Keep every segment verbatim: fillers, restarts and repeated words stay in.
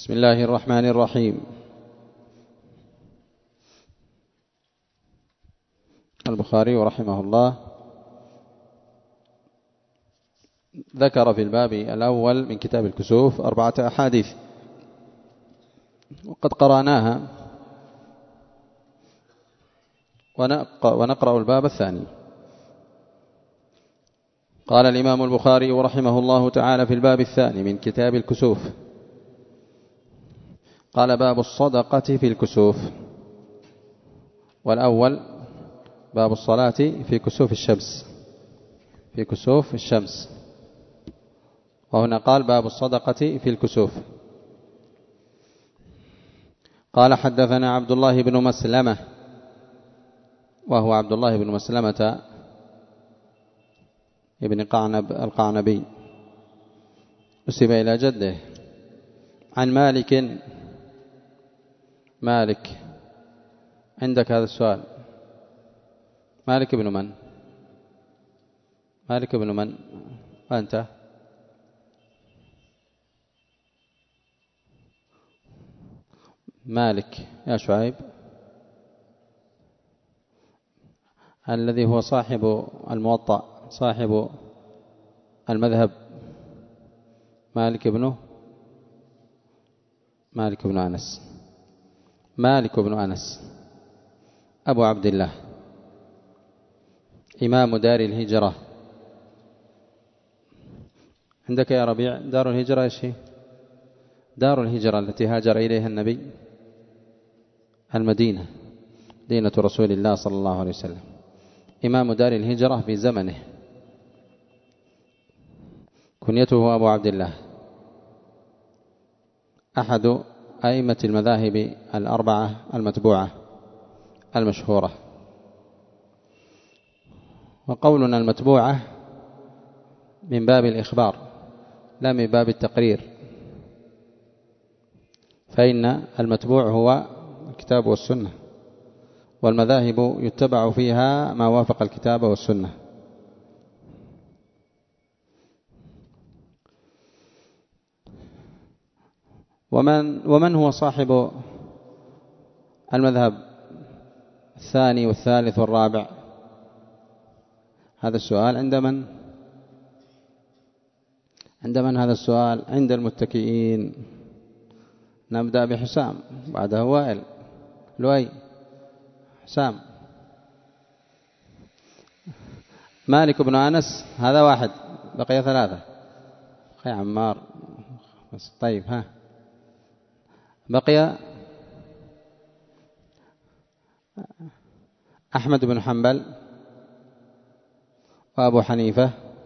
بسم الله الرحمن الرحيم. البخاري رحمه الله ذكر في الباب الأول من كتاب الكسوف أربعة أحاديث وقد قرأناها، ونقرأ الباب الثاني. قال الإمام البخاري رحمه الله تعالى في الباب الثاني من كتاب الكسوف، قال: باب الصدقة في الكسوف. والأول باب الصلاة في كسوف الشمس، في كسوف الشمس، وهنا قال باب الصدقة في الكسوف. قال: حدثنا عبد الله بن مسلمة، وهو عبد الله بن مسلمة ابن قعنب القعنبي، نسب إلى جده، عن مالك. مالك، عندك هذا السؤال، مالك بن من؟ مالك بن من أنت؟ مالك يا شعيب، الذي هو صاحب الموطأ، صاحب المذهب، مالك بن مالك بن أنس، مالك بن أنس أبو عبد الله، إمام دار الهجرة. عندك يا ربيع دار الهجرة إيش هي؟ دار الهجرة التي هاجر إليها النبي، المدينة، مدينة رسول الله صلى الله عليه وسلم، إمام دار الهجرة في زمنه، كنيته أبو عبد الله، أحد أئمة المذاهب الأربعة المتبوعة المشهورة. وقولنا المتبوعة من باب الإخبار لا من باب التقرير، فإن المتبوع هو الكتاب والسنة، والمذاهب يتبع فيها ما وافق الكتاب والسنة. ومن, ومن هو صاحب المذهب الثاني والثالث والرابع؟ هذا السؤال عند من؟ عند من هذا السؤال؟ عند المتكئين. نبدأ بحسام، بعده وائل، لؤي، حسام. مالك بن أنس هذا واحد، بقي ثلاثة. أخي عمار، طيب ها، بقي أحمد بن حنبل وأبو حنيفة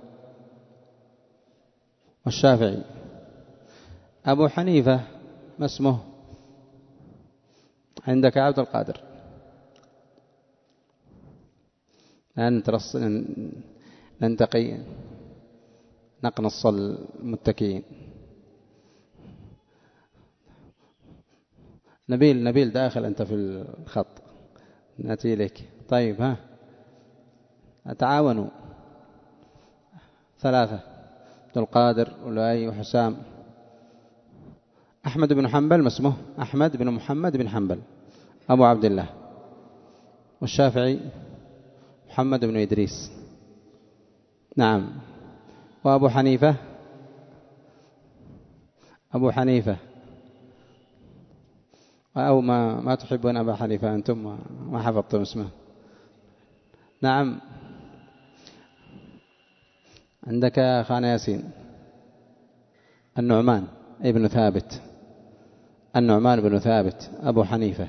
والشافعي. أبو حنيفة ما اسمه عندك؟ عبد القادر. ننتقي نقنص المتكئين. نبيل، نبيل داخل أنت في الخط، نأتي إليك. طيب ها، تعاونوا ثلاثة، عبد القادر ولؤي وحسام. أحمد بن حنبل ما اسمه؟ أحمد بن محمد بن حنبل أبو عبد الله. والشافعي محمد بن إدريس، نعم. وأبو حنيفة، أبو حنيفة أو ما ما تحبون أبا حنيفة أنتم، ما حفظتم اسمه. نعم، عندك يا خان ياسين النعمان ابن ثابت، النعمان بن ثابت أبو حنيفة.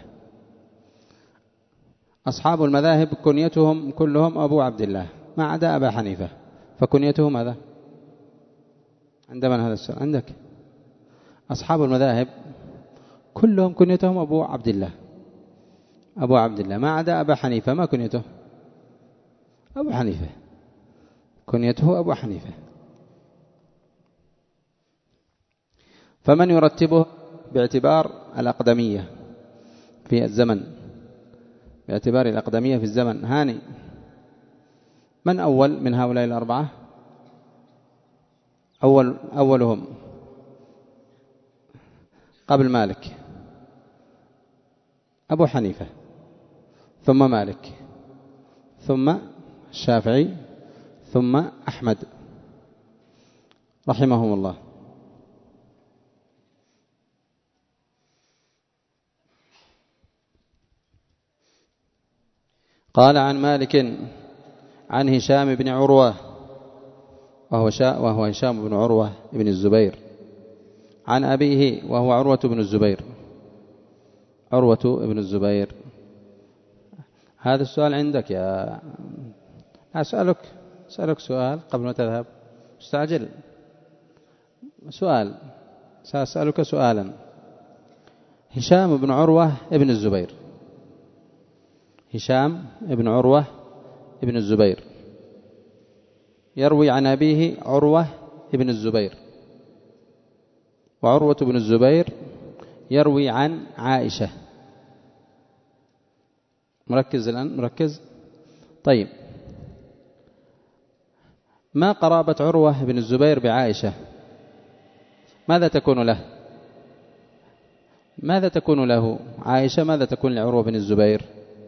أصحاب المذاهب كنيتهم كلهم أبو عبد الله ما عدا أبا حنيفة، فكنيتهم ماذا؟ عند من هذا السؤال؟ عندك. أصحاب المذاهب كلهم كنيتهم أبو عبد الله، أبو عبد الله ما عدا أبا حنيفة، ما كنيته؟ أبو حنيفة، كنيته أبو حنيفة. فمن يرتبه باعتبار الأقدمية في الزمن، باعتبار الأقدمية في الزمن، هاني من أول من هؤلاء الأربعة؟ أول أولهم قبل مالك أبو حنيفة ثم مالك ثم الشافعي ثم أحمد رحمهم الله. قال عن مالك عن هشام بن عروة وهو, وهو هشام بن عروة بن الزبير عن أبيه وهو عروة بن الزبير عروة بن الزبير. هذا السؤال عندك يا أسألك أسألك سؤال قبل ما تذهب استعجل. سؤال سأسألك سؤالا. هشام بن عروة بن الزبير هشام بن عروة بن الزبير يروي عن أبيه عروة بن الزبير وعروة بن الزبير يروي عن عائشة. مركز الآن مركز. طيب ما قرابة عروة بن الزبير بعائشة؟ ماذا تكون له؟ ماذا تكون له عائشة؟ ماذا تكون لعروة بن الزبير؟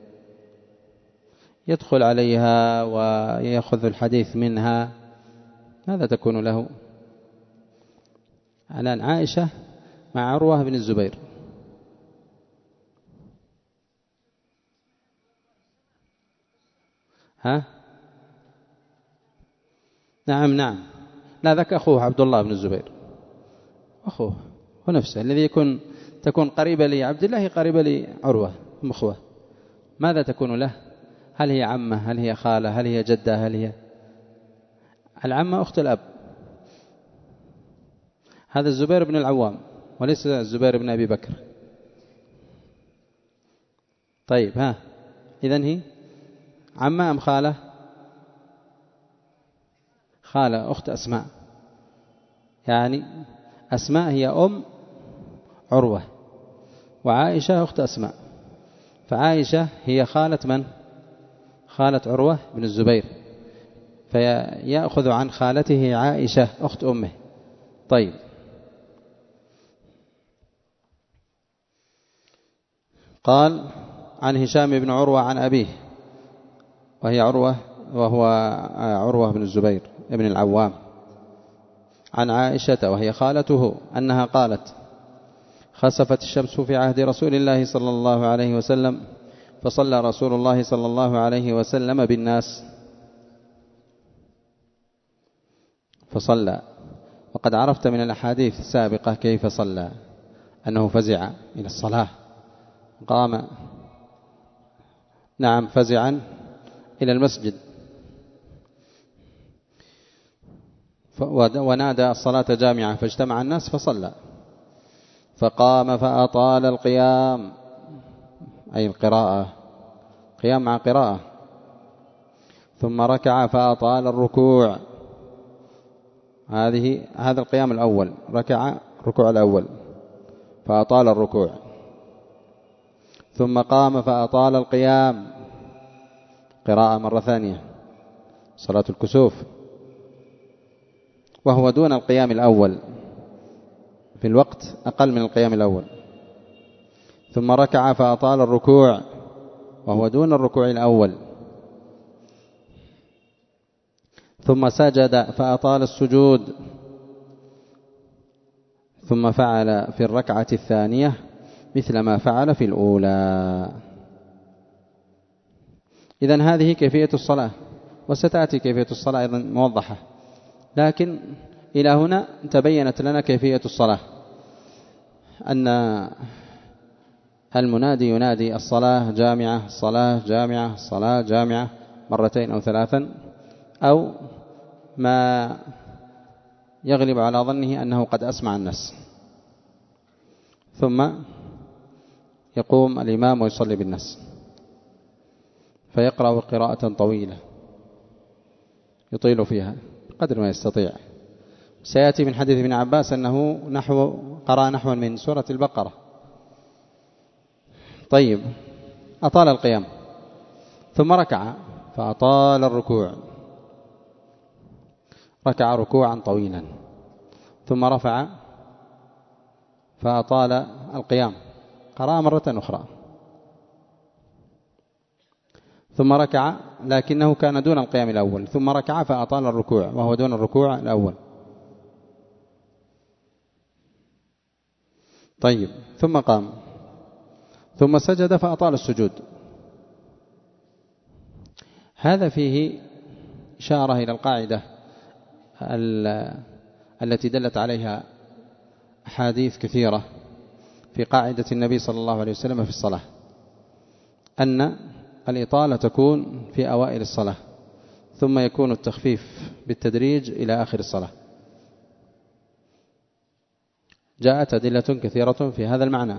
يدخل عليها ويأخذ الحديث منها، ماذا تكون له؟ الآن عائشة مع عروة بن الزبير. ها؟ نعم نعم لا ذاك أخوه عبد الله بن الزبير أخوه ونفسه الذي يكون تكون قريبة لعبد الله قريبة لعروة مخوة. ماذا تكون له؟ هل هي عمة؟ هل هي خالة؟ هل هي جدة؟ هل هي العمة أخت الأب؟ هذا الزبير بن العوام وليس الزبير بن أبي بكر. طيب ها إذن هي عمة أم خالة؟ خالة أخت أسماء، يعني أسماء هي أم عروة وعائشة أخت أسماء، فعائشة هي خالة من؟ خالة عروة بن الزبير، فيأخذ عن خالته عائشة أخت أمه. طيب قال عن هشام بن عروة عن أبيه وهي عروة وهو عروة بن الزبير ابن العوام عن عائشة وهي خالته أنها قالت خسفت الشمس في عهد رسول الله صلى الله عليه وسلم فصلى رسول الله صلى الله عليه وسلم بالناس فصلى. وقد عرفت من الأحاديث السابقة كيف صلى، أنه فزع إلى الصلاة قام نعم فزعا إلى المسجد ونادى الصلاة جامعة فاجتمع الناس فصلى، فقام فأطال القيام أي القراءة قيام مع قراءة، ثم ركع فأطال الركوع. هذه هذا القيام الأول، ركع الركوع الأول فأطال الركوع، ثم قام فأطال القيام قراءة مرة ثانية صلاة الكسوف، وهو دون القيام الأول في الوقت أقل من القيام الأول، ثم ركع فأطال الركوع وهو دون الركوع الأول، ثم سجد فأطال السجود، ثم فعل في الركعة الثانية مثل ما فعل في الأولى. إذن هذه كيفية الصلاة، وستأتي كيفية الصلاة أيضا موضحة، لكن إلى هنا تبينت لنا كيفية الصلاة، أن المنادي ينادي الصلاة جامعة الصلاة جامعة الصلاة جامعة مرتين أو ثلاثا، أو ما يغلب على ظنه أنه قد أسمع الناس، ثم يقوم الإمام ويصلي بالناس فيقرأ قراءة طويلة يطيل فيها قدر ما يستطيع. سيأتي من حديث ابن عباس أنه نحو قرأ نحو من سورة البقرة. طيب أطال القيام ثم ركع فأطال الركوع، ركع ركوعا طويلا، ثم رفع فأطال القيام، قرأ مرة أخرى، ثم ركع لكنه كان دون القيام الأول، ثم ركع فأطال الركوع وهو دون الركوع الأول. طيب، ثم قام ثم سجد فأطال السجود. هذا فيه إشارة إلى القاعدة التي دلت عليها أحاديث كثيرة في قاعدة النبي صلى الله عليه وسلم في الصلاة، أن الإطالة تكون في أوائل الصلاة، ثم يكون التخفيف بالتدريج إلى آخر الصلاة. جاءت أدلة كثيرة في هذا المعنى.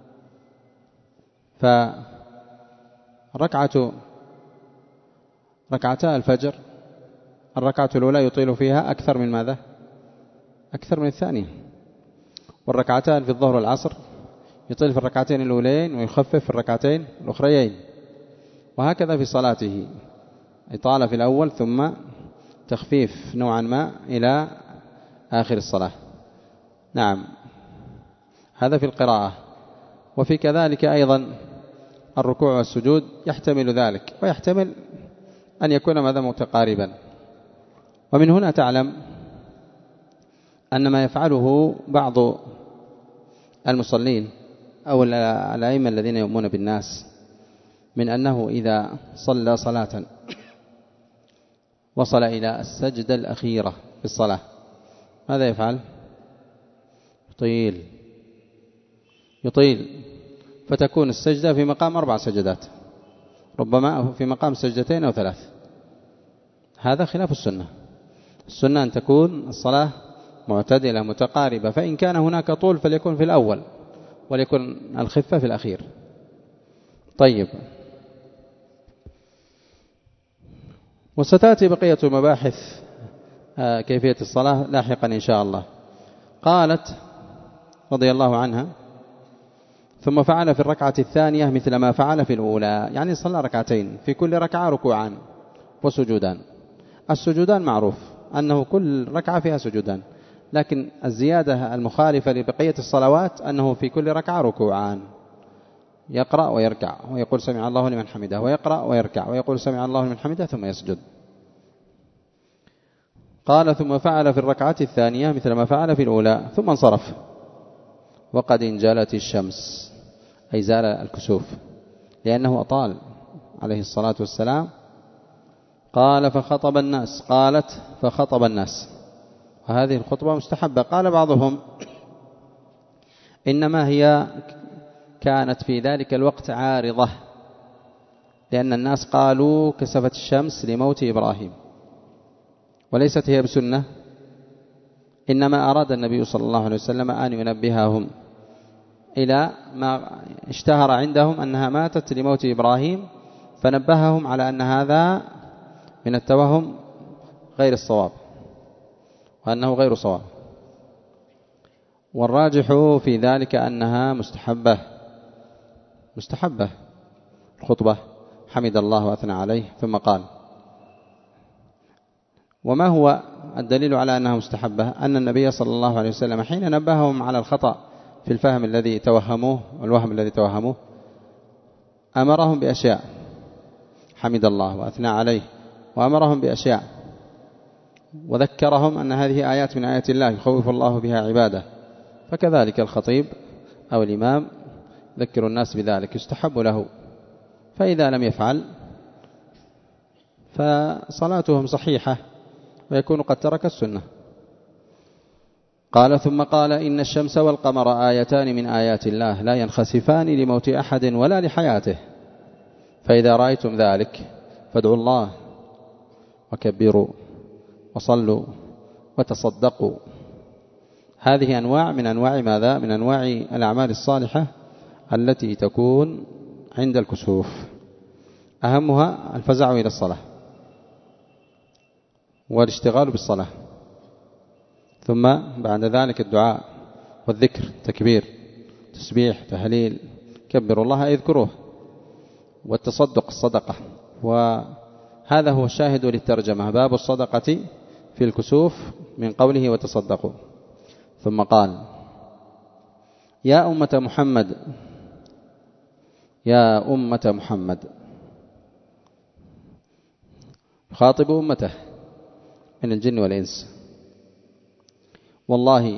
فركعة ركعتا الفجر الركعة الأولى يطيل فيها أكثر من ماذا؟ أكثر من الثانية. والركعتان في الظهر والعصر يطيل في الركعتين الأولين ويخفف في الركعتين الأخريين، وهكذا في صلاته، إطالة في الأول ثم تخفيف نوعا ما إلى آخر الصلاة. نعم، هذا في القراءة. وفي كذلك أيضا الركوع والسجود يحتمل ذلك، ويحتمل أن يكون ماذا؟ متقاربا. ومن هنا تعلم أن ما يفعله بعض المصلين أو الأئمة الذين يؤمنون بالناس من أنه إذا صلى صلاة وصل إلى السجدة الأخيرة في الصلاة ماذا يفعل؟ يطيل يطيل فتكون السجدة في مقام أربع سجدات، ربما في مقام سجدتين أو ثلاث. هذا خلاف السنة. السنة أن تكون الصلاة معتدلة متقاربة، فإن كان هناك طول فليكن في الأول وليكن الخفة في الأخير. طيب، وستأتي بقية المباحث كيفية الصلاة لاحقا إن شاء الله. قالت رضي الله عنها: ثم فعل في الركعة الثانية مثل ما فعل في الأولى، يعني صلى ركعتين في كل ركعة ركوعان وسجودان. السجودان معروف أنه كل ركعة فيها سجودان، لكن الزيادة المخالفة لبقية الصلوات أنه في كل ركعة ركوعان، يقرأ ويركع ويقول سمع الله لمن حمده، ويقرأ ويركع ويقول سمع الله لمن حمده ثم يسجد. قال: ثم فعل في الركعة الثانية مثل ما فعل في الأولى ثم انصرف وقد انجلت الشمس، أي زال الكسوف، لأنه أطال عليه الصلاة والسلام. قال: فخطب الناس. قالت: فخطب الناس، وهذه الخطبة مستحبة. قال بعضهم: إنما هي كانت في ذلك الوقت عارضة، لأن الناس قالوا كسفت الشمس لموت إبراهيم، وليست هي بسنة، إنما أراد النبي صلى الله عليه وسلم أن ينبههم إلى ما اشتهر عندهم أنها ماتت لموت إبراهيم، فنبههم على أن هذا من التوهم غير الصواب، وأنه غير صواب. والراجح في ذلك أنها مستحبة مستحبة الخطبة. حمد الله وأثنى عليه ثم قال. وما هو الدليل على أنها مستحبة؟ أن النبي صلى الله عليه وسلم حين نبههم على الخطأ في الفهم الذي توهموه والوهم الذي توهموه أمرهم بأشياء، حمد الله وأثنى عليه، وأمرهم بأشياء، وذكرهم أن هذه آيات من آيات الله يخوف الله بها عباده. فكذلك الخطيب أو الإمام ذكر الناس بذلك، يستحب له، فإذا لم يفعل فصلاتهم صحيحة ويكون قد ترك السنة. قال: ثم قال: إن الشمس والقمر آيتان من آيات الله لا ينخسفان لموت أحد ولا لحياته، فإذا رأيتم ذلك فادعوا الله وكبروا وصلوا وتصدقوا. هذه أنواع من أنواع ماذا؟ من أنواع الأعمال الصالحة التي تكون عند الكسوف، أهمها الفزع إلى الصلاة والاشتغال بالصلاة، ثم بعد ذلك الدعاء والذكر، تكبير، تسبيح، تهليل، كبروا الله يذكروه، والتصدق الصدقة. وهذا هو الشاهد للترجمة، باب الصدقة في الكسوف من قوله وتصدقوا. ثم قال: يا أمة محمد يا أمة محمد، يخاطب أمته من الجن والإنس: والله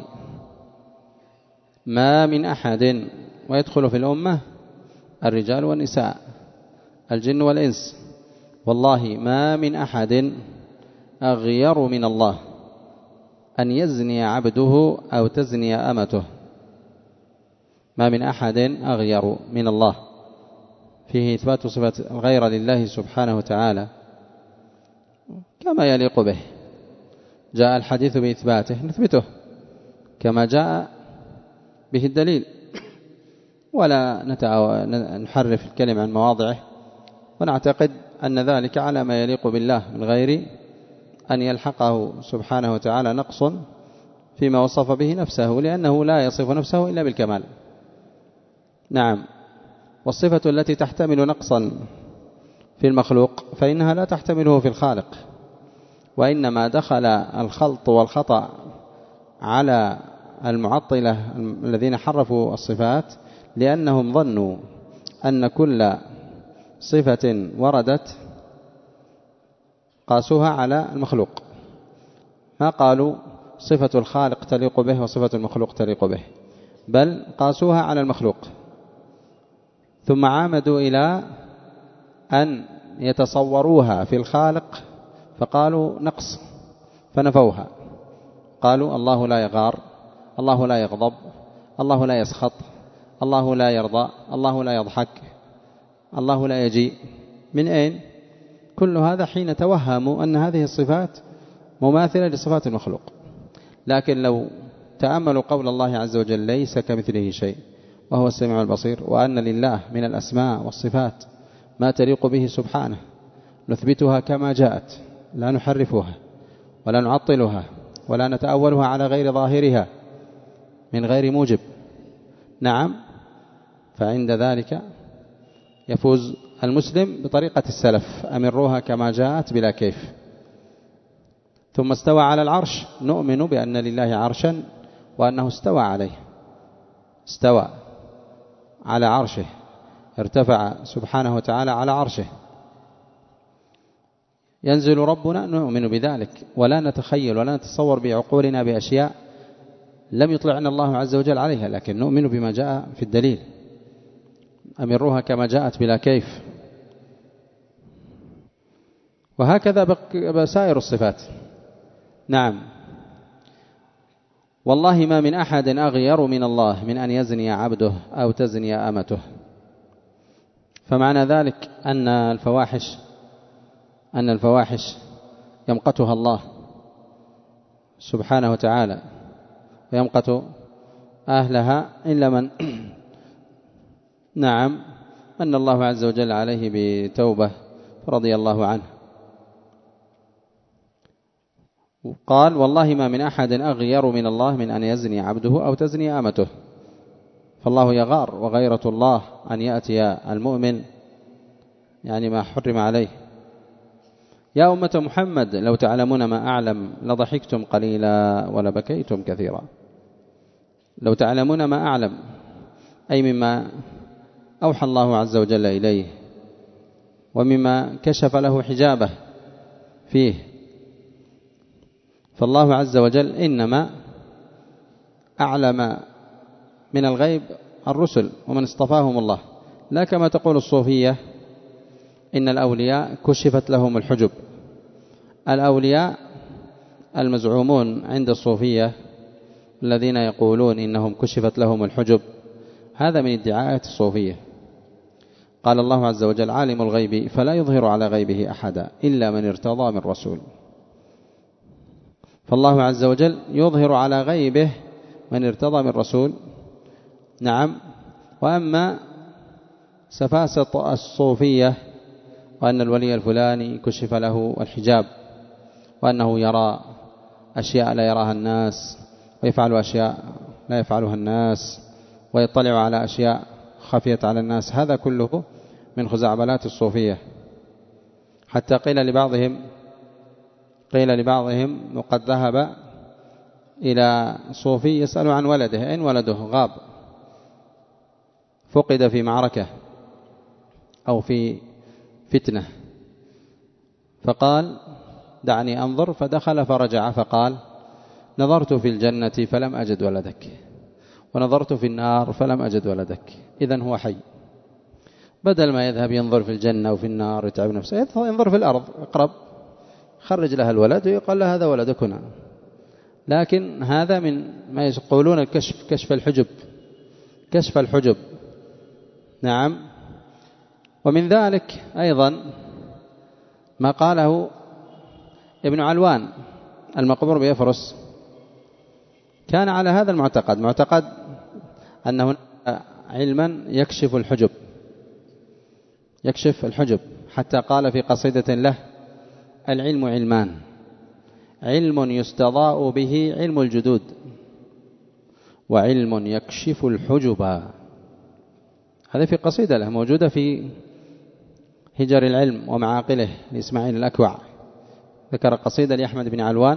ما من أحد، ويدخل في الأمة الرجال والنساء الجن والإنس، والله ما من أحد أغير من الله أن يزني عبده أو تزني أمته. ما من أحد أغير من الله، فيه إثبات صفة الغير لله سبحانه وتعالى كما يليق به. جاء الحديث بإثباته نثبته كما جاء به الدليل، ولا نحرف الكلمة عن مواضعه، ونعتقد أن ذلك على ما يليق بالله من غير أن يلحقه سبحانه وتعالى نقص فيما وصف به نفسه، لأنه لا يصف نفسه إلا بالكمال. نعم. والصفة التي تحتمل نقصا في المخلوق فإنها لا تحتمله في الخالق، وإنما دخل الخلط والخطأ على المعطلة الذين حرفوا الصفات لأنهم ظنوا أن كل صفة وردت قاسوها على المخلوق، ما قالوا صفة الخالق تليق به وصفة المخلوق تليق به، بل قاسوها على المخلوق، ثم عامدوا إلى أن يتصوروها في الخالق فقالوا نقص فنفوها، قالوا الله لا يغار، الله لا يغضب، الله لا يسخط، الله لا يرضى، الله لا يضحك، الله لا يجيء. من أين؟ كل هذا حين توهموا أن هذه الصفات مماثلة لصفات المخلوق. لكن لو تأملوا قول الله عز وجل: ليس كمثله شيء وهو السميع البصير، وأن لله من الأسماء والصفات ما تليق به سبحانه، نثبتها كما جاءت، لا نحرفها ولا نعطلها ولا نتأولها على غير ظاهرها من غير موجب. نعم. فعند ذلك يفوز المسلم بطريقة السلف: أمروها كما جاءت بلا كيف. ثم استوى على العرش، نؤمن بأن لله عرشا وأنه استوى عليه، استوى على عرشه، ارتفع سبحانه وتعالى على عرشه. ينزل ربنا، نؤمن بذلك، ولا نتخيل ولا نتصور بعقولنا بأشياء لم يطلعنا الله عز وجل عليها، لكن نؤمن بما جاء في الدليل: أمروها كما جاءت بلا كيف. وهكذا بسائر الصفات. نعم. والله ما من أحد أغير من الله من أن يزني عبده أو تزني أمته. فمعنى ذلك أن الفواحش أن الفواحش يمقتها الله سبحانه وتعالى، ويمقت أهلها إلا من نعم من الله عز وجل عليه بتوبة رضي الله عنه. قال: والله ما من أحد أغير من الله من أن يزني عبده أو تزني أمته. فالله يغار، وغيرة الله أن يأتي المؤمن يعني ما حرم عليه. يا أمة محمد لو تعلمون ما أعلم لضحكتم قليلا ولبكيتم كثيرا. لو تعلمون ما أعلم أي مما أوحى الله عز وجل إليه ومما كشف له حجابه فيه. فالله عز وجل إنما أعلم من الغيب الرسل ومن اصطفاهم الله، لا كما تقول الصوفية إن الأولياء كشفت لهم الحجب. الأولياء المزعومون عند الصوفية الذين يقولون إنهم كشفت لهم الحجب، هذا من ادعاءات الصوفية. قال الله عز وجل: عالم الغيب فلا يظهر على غيبه أحدا إلا من ارتضى من رسول. فالله عز وجل يظهر على غيبه من ارتضى من رسول. نعم. وأما سفاسة الصوفية وأن الولي الفلاني كشف له الحجاب وأنه يرى أشياء لا يراها الناس ويفعل أشياء لا يفعلها الناس ويطلع على أشياء خفيت على الناس، هذا كله من خزعبلات الصوفية. حتى قيل لبعضهم قيل لبعضهم وقد ذهب إلى صوفي يسأل عن ولده: أين ولده؟ غاب. فقد في معركة أو في فتنة، فقال دعني أنظر، فدخل فرجع فقال نظرت في الجنة فلم أجد ولدك، ونظرت في النار فلم أجد ولدك. إذن هو حي، بدل ما يذهب ينظر في الجنة وفي النار يتعب نفسه، ينظر في الأرض أقرب، خرج لها الولد ويقال له هذا ولدك هنا. لكن هذا من ما يقولون الكشف، كشف الحجب، كشف الحجب. نعم. ومن ذلك أيضا ما قاله ابن علوان المقبور بيفرس، كان على هذا المعتقد، معتقد أنه علما يكشف الحجب، يكشف الحجب، حتى قال في قصيدة له العلم علمان، علم يستضاء به علم الجدود، وعلم يكشف الحجب. هذا في قصيدة له موجودة في هجر العلم ومعاقله لإسماعيل الأكوع، ذكر قصيدة لأحمد بن علوان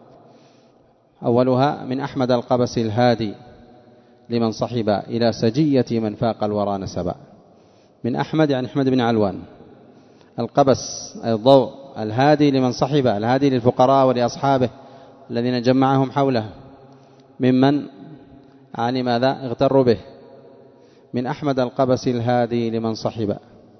أولها من أحمد القبس الهادي لمن صحب إلى سجية من فاق الورى نسبا. من أحمد يعني أحمد بن علوان، القبس أي الضوء، الهادي لمن صحب، الهادي للفقراء ولأصحابه الذين جمعهم حوله ممن يعني ماذا اغتروا به. من أحمد القبس الهادي لمن صحب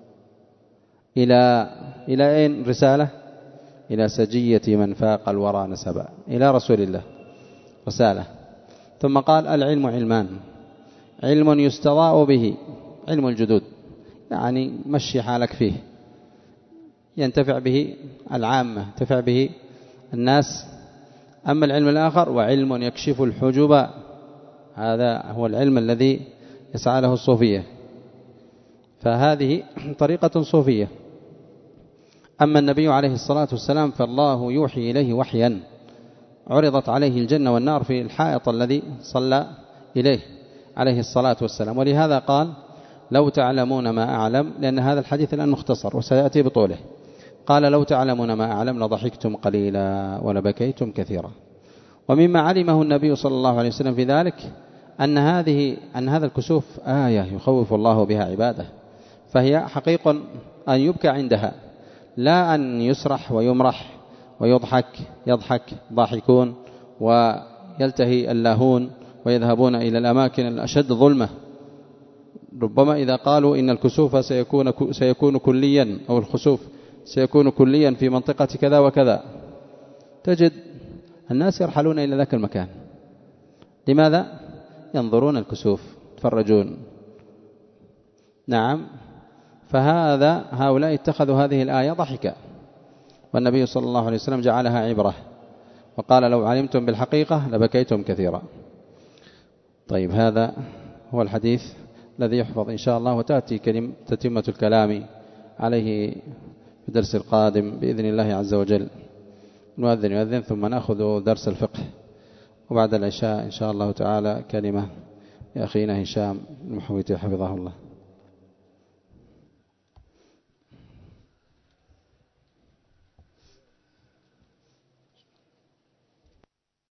إلى إلى أين رسالة؟ إلى سجية من فاق الورى نسبا، إلى رسول الله رسالة. ثم قال العلم علمان، علم يستضاء به علم الجدود، يعني مشي حالك فيه، ينتفع به العامة، ينتفع به الناس. أما العلم الآخر وعلم يكشف الحجب، هذا هو العلم الذي يسعى له الصوفية، فهذه طريقة صوفية. أما النبي عليه الصلاة والسلام فالله يوحي إليه وحيا، عرضت عليه الجنة والنار في الحائط الذي صلى إليه عليه الصلاة والسلام. ولهذا قال لو تعلمون ما أعلم، لأن هذا الحديث الآن مختصر وسيأتي بطوله. قال لو تعلمون ما أعلم لضحكتم قليلا ولبكيتم كثيرا. ومما علمه النبي صلى الله عليه وسلم في ذلك أن هذه أن هذا الكسوف آية يخوف الله بها عباده، فهي حقيق أن يبكى عندها، لا أن يسرح ويمرح ويضحك، يضحك ضاحكون ويلتهي اللاهون ويذهبون إلى الأماكن الأشد ظلمة. ربما إذا قالوا إن الكسوف سيكون سيكون كليا، أو الخسوف سيكون كليا في منطقة كذا وكذا، تجد الناس يرحلون إلى ذاك المكان. لماذا؟ ينظرون الكسوف، يتفرجون. نعم. فهذا هؤلاء اتخذوا هذه الآية ضحكا، والنبي صلى الله عليه وسلم جعلها عبرة، وقال لو علمتم بالحقيقة لبكيتم كثيرا. طيب، هذا هو الحديث الذي يحفظ إن شاء الله، وتأتي كلمة تتمة الكلام عليه في الدرس القادم بإذن الله عز وجل. نؤذن يؤذن ثم نأخذ درس الفقه، وبعد العشاء إن شاء الله تعالى كلمة لأخينا هشام المحويتي حفظه الله.